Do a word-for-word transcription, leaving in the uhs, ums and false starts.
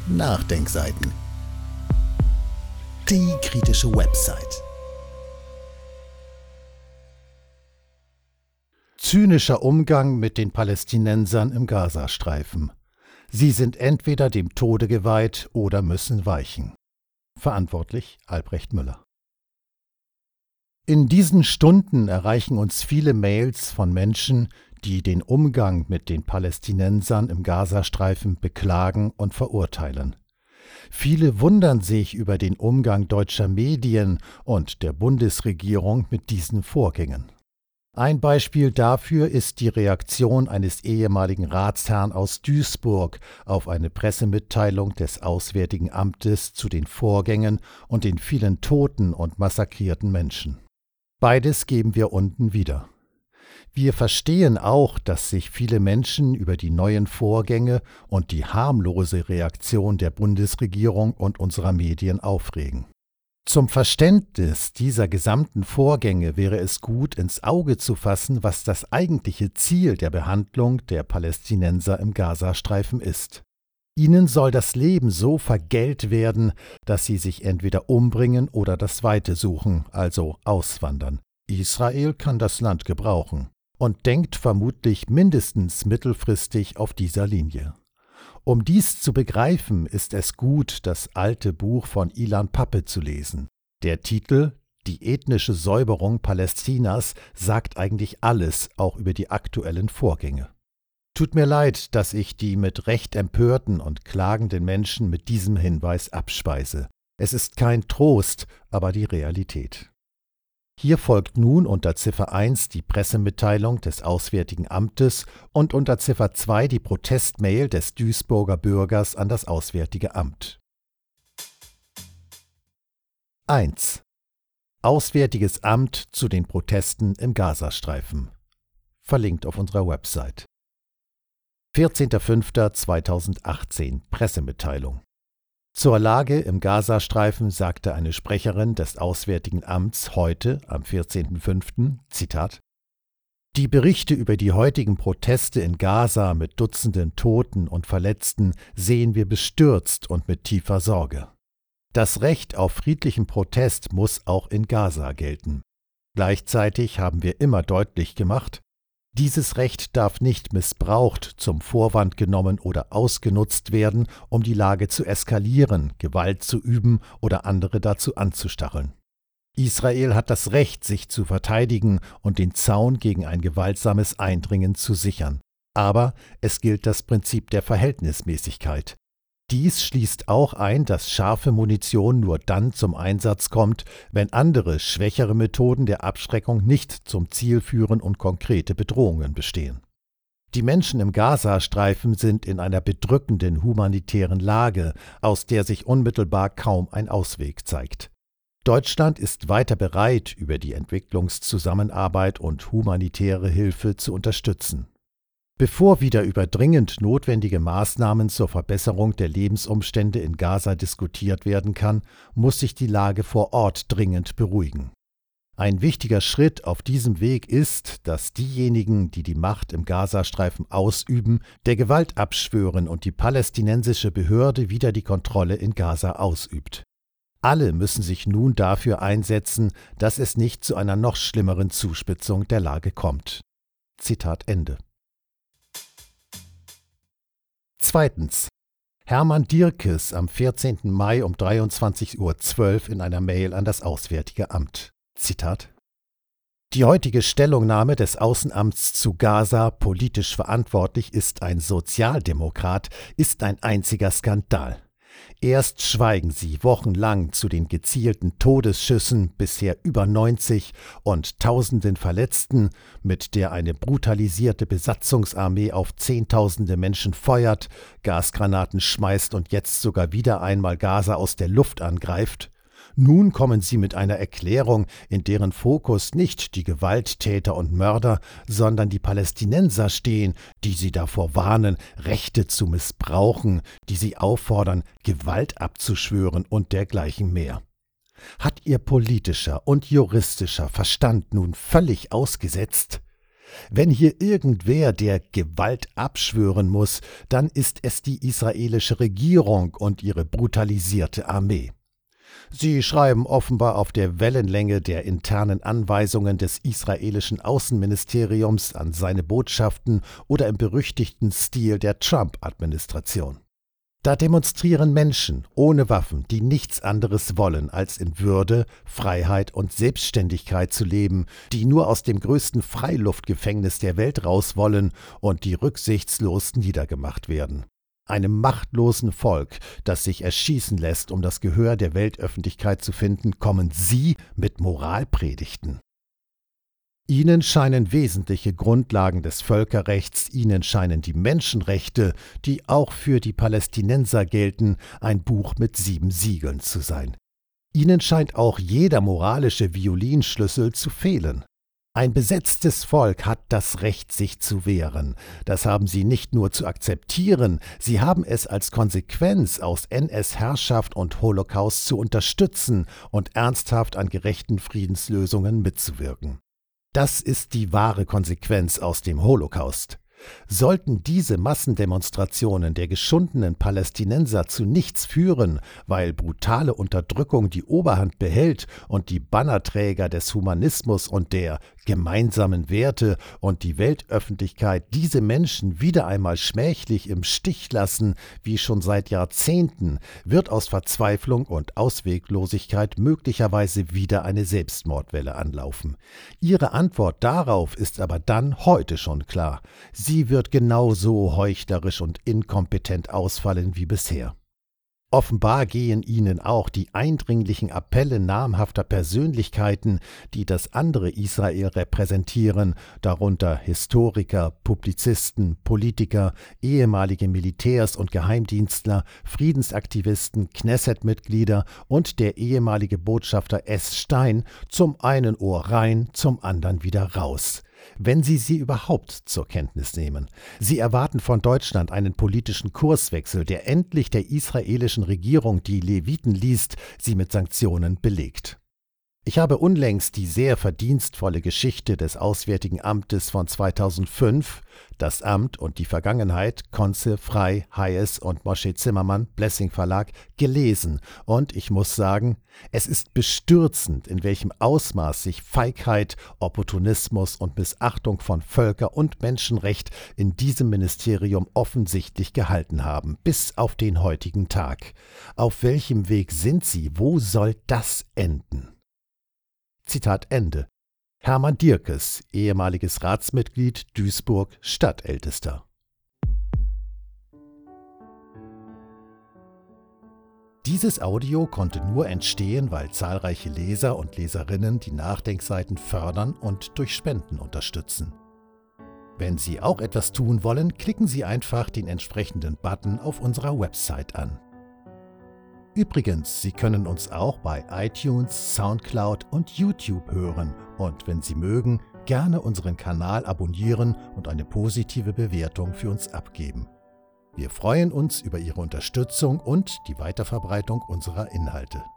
Nachdenkseiten. Die kritische Website. Zynischer Umgang mit den Palästinensern im Gazastreifen. Sie sind entweder dem Tode geweiht oder müssen weichen. Verantwortlich Albrecht Müller. In diesen Stunden erreichen uns viele Mails von Menschen, die den Umgang mit den Palästinensern im Gazastreifen beklagen und verurteilen. Viele wundern sich über den Umgang deutscher Medien und der Bundesregierung mit diesen Vorgängen. Ein Beispiel dafür ist die Reaktion eines ehemaligen Ratsherrn aus Duisburg auf eine Pressemitteilung des Auswärtigen Amtes zu den Vorgängen und den vielen toten und massakrierten Menschen. Beides geben wir unten wieder. Wir verstehen auch, dass sich viele Menschen über die neuen Vorgänge und die harmlose Reaktion der Bundesregierung und unserer Medien aufregen. Zum Verständnis dieser gesamten Vorgänge wäre es gut, ins Auge zu fassen, was das eigentliche Ziel der Behandlung der Palästinenser im Gazastreifen ist. Ihnen soll das Leben so vergällt werden, dass sie sich entweder umbringen oder das Weite suchen, also auswandern. Israel kann das Land gebrauchen und denkt vermutlich mindestens mittelfristig auf dieser Linie. Um dies zu begreifen, ist es gut, das alte Buch von Ilan Pappe zu lesen. Der Titel »Die ethnische Säuberung Palästinas« sagt eigentlich alles, auch über die aktuellen Vorgänge. Tut mir leid, dass ich die mit Recht empörten und klagenden Menschen mit diesem Hinweis abspeise. Es ist kein Trost, aber die Realität. Hier folgt nun unter Ziffer eins die Pressemitteilung des Auswärtigen Amtes und unter Ziffer zwei die Protestmail des Duisburger Bürgers an das Auswärtige Amt. eins. Auswärtiges Amt zu den Protesten im Gazastreifen. Verlinkt auf unserer Website. vierzehnter fünfter zweitausendachtzehn Pressemitteilung. Zur Lage im Gazastreifen sagte eine Sprecherin des Auswärtigen Amts heute, am vierzehnten fünften Zitat: Die Berichte über die heutigen Proteste in Gaza mit Dutzenden Toten und Verletzten sehen wir bestürzt und mit tiefer Sorge. Das Recht auf friedlichen Protest muss auch in Gaza gelten. Gleichzeitig haben wir immer deutlich gemacht, dieses Recht darf nicht missbraucht, zum Vorwand genommen oder ausgenutzt werden, um die Lage zu eskalieren, Gewalt zu üben oder andere dazu anzustacheln. Israel hat das Recht, sich zu verteidigen und den Zaun gegen ein gewaltsames Eindringen zu sichern. Aber es gilt das Prinzip der Verhältnismäßigkeit. Dies schließt auch ein, dass scharfe Munition nur dann zum Einsatz kommt, wenn andere, schwächere Methoden der Abschreckung nicht zum Ziel führen und konkrete Bedrohungen bestehen. Die Menschen im Gazastreifen sind in einer bedrückenden humanitären Lage, aus der sich unmittelbar kaum ein Ausweg zeigt. Deutschland ist weiter bereit, über die Entwicklungszusammenarbeit und humanitäre Hilfe zu unterstützen. Bevor wieder über dringend notwendige Maßnahmen zur Verbesserung der Lebensumstände in Gaza diskutiert werden kann, muss sich die Lage vor Ort dringend beruhigen. Ein wichtiger Schritt auf diesem Weg ist, dass diejenigen, die die Macht im Gazastreifen ausüben, der Gewalt abschwören und die palästinensische Behörde wieder die Kontrolle in Gaza ausübt. Alle müssen sich nun dafür einsetzen, dass es nicht zu einer noch schlimmeren Zuspitzung der Lage kommt. Zitat Ende. Zweitens. Hermann Dierkes am vierzehnten Mai um dreiundzwanzig Uhr zwölf in einer Mail an das Auswärtige Amt. Zitat: Die heutige Stellungnahme des Außenamts zu Gaza, politisch verantwortlich ist ein Sozialdemokrat, ist ein einziger Skandal. Erst schweigen sie wochenlang zu den gezielten Todesschüssen, bisher über neunzig, und tausenden Verletzten, mit der eine brutalisierte Besatzungsarmee auf Zehntausende Menschen feuert, Gasgranaten schmeißt und jetzt sogar wieder einmal Gaza aus der Luft angreift. Nun kommen sie mit einer Erklärung, in deren Fokus nicht die Gewalttäter und Mörder, sondern die Palästinenser stehen, die sie davor warnen, Rechte zu missbrauchen, die sie auffordern, Gewalt abzuschwören und dergleichen mehr. Hat ihr politischer und juristischer Verstand nun völlig ausgesetzt? Wenn hier irgendwer der Gewalt abschwören muss, dann ist es die israelische Regierung und ihre brutalisierte Armee. Sie schreiben offenbar auf der Wellenlänge der internen Anweisungen des israelischen Außenministeriums an seine Botschaften oder im berüchtigten Stil der Trump-Administration. Da demonstrieren Menschen ohne Waffen, die nichts anderes wollen, als in Würde, Freiheit und Selbstständigkeit zu leben, die nur aus dem größten Freiluftgefängnis der Welt raus wollen und die rücksichtslos niedergemacht werden. Einem machtlosen Volk, das sich erschießen lässt, um das Gehör der Weltöffentlichkeit zu finden, kommen Sie mit Moralpredigten. Ihnen scheinen wesentliche Grundlagen des Völkerrechts, Ihnen scheinen die Menschenrechte, die auch für die Palästinenser gelten, ein Buch mit sieben Siegeln zu sein. Ihnen scheint auch jeder moralische Violinschlüssel zu fehlen. Ein besetztes Volk hat das Recht, sich zu wehren. Das haben Sie nicht nur zu akzeptieren, Sie haben es als Konsequenz aus N S-Herrschaft und Holocaust zu unterstützen und ernsthaft an gerechten Friedenslösungen mitzuwirken. Das ist die wahre Konsequenz aus dem Holocaust. Sollten diese Massendemonstrationen der geschundenen Palästinenser zu nichts führen, weil brutale Unterdrückung die Oberhand behält und die Bannerträger des Humanismus und der gemeinsamen Werte und die Weltöffentlichkeit diese Menschen wieder einmal schmählich im Stich lassen, wie schon seit Jahrzehnten, wird aus Verzweiflung und Ausweglosigkeit möglicherweise wieder eine Selbstmordwelle anlaufen. Ihre Antwort darauf ist aber dann heute schon klar. Sie wird genauso heuchlerisch und inkompetent ausfallen wie bisher. Offenbar gehen Ihnen auch die eindringlichen Appelle namhafter Persönlichkeiten, die das andere Israel repräsentieren, darunter Historiker, Publizisten, Politiker, ehemalige Militärs und Geheimdienstler, Friedensaktivisten, Knesset-Mitglieder und der ehemalige Botschafter S. Stein, zum einen Ohr rein, zum anderen wieder raus. Wenn Sie sie überhaupt zur Kenntnis nehmen. Sie erwarten von Deutschland einen politischen Kurswechsel, der endlich der israelischen Regierung, die Leviten liest, sie mit Sanktionen belegt. Ich habe unlängst die sehr verdienstvolle Geschichte des Auswärtigen Amtes von zweitausendfünf, das Amt und die Vergangenheit, Konze, Frei, Hayes und Moshe Zimmermann, Blessing Verlag, gelesen und ich muss sagen, es ist bestürzend, in welchem Ausmaß sich Feigheit, Opportunismus und Missachtung von Völker- und Menschenrecht in diesem Ministerium offensichtlich gehalten haben, bis auf den heutigen Tag. Auf welchem Weg sind sie? Wo soll das enden? Zitat Ende. Hermann Dierkes, ehemaliges Ratsmitglied, Duisburg, Stadtältester. Dieses Audio konnte nur entstehen, weil zahlreiche Leser und Leserinnen die Nachdenkseiten fördern und durch Spenden unterstützen. Wenn Sie auch etwas tun wollen, klicken Sie einfach den entsprechenden Button auf unserer Website an. Übrigens, Sie können uns auch bei iTunes, Soundcloud und YouTube hören und wenn Sie mögen, gerne unseren Kanal abonnieren und eine positive Bewertung für uns abgeben. Wir freuen uns über Ihre Unterstützung und die Weiterverbreitung unserer Inhalte.